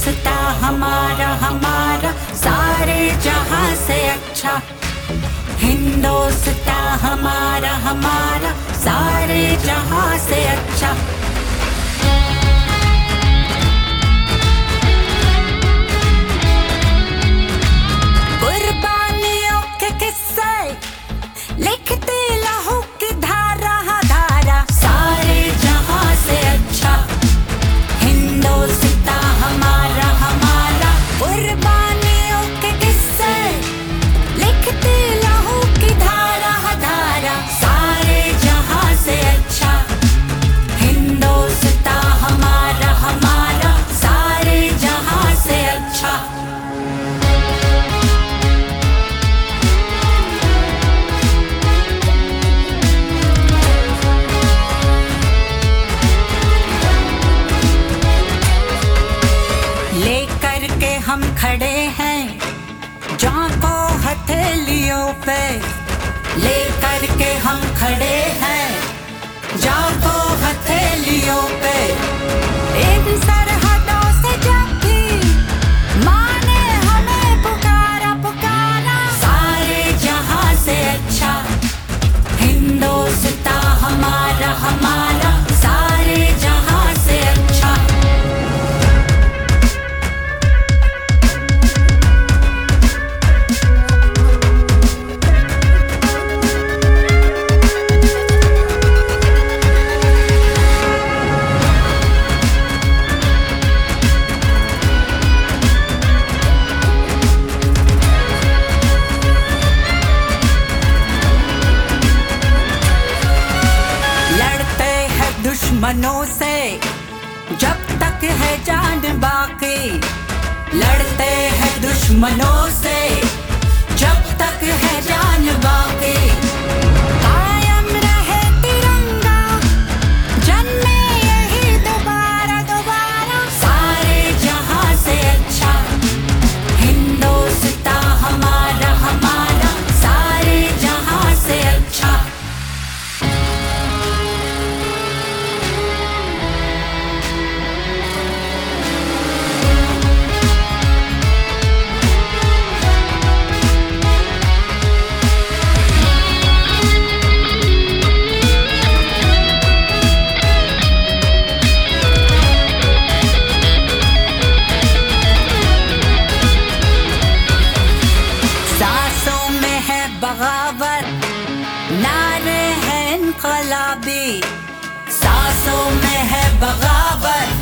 हिंदोस्ता हमारा हमारा सारे जहां से अच्छा। हिंदोस्ता हमारा हमारा सारे जहां से अच्छा। कुर्बानियों के किस्से लिखते लहू की धारा धारा सारे जहां से अच्छा। हिंदोस्ता हमारा हमारा कुर्बानियों के किस्से लिखते लहू की धारा धारा सारे जहां से अच्छा। हिंदोस्ता हमारा हमारा सारे जहां से अच्छा। लेकर के हम खड़े हैं जाको हथेलियों पे। लेकर के हम खड़े हैं जाको हथेलियों पे। इन सरहदों से जब भी माने हमें पुकारा पुकारा सारे जहां से अच्छा। हिंदोस्ता हमारा हमारा सारे जहां से अच्छा। दुश्मनों से जब तक है जान बाकी। लड़ते हैं दुश्मनों से जब तक है जान बाकी। कायम रहे तिरंगा जन्मे यही दोबारा दोबारा सारे जहां से अच्छा। हिंदोस्ता हमारा हमारा सारे जहां से अच्छा। सांसों में है बगावत नारे हैं इनकलाबी। सांसों में है बगावत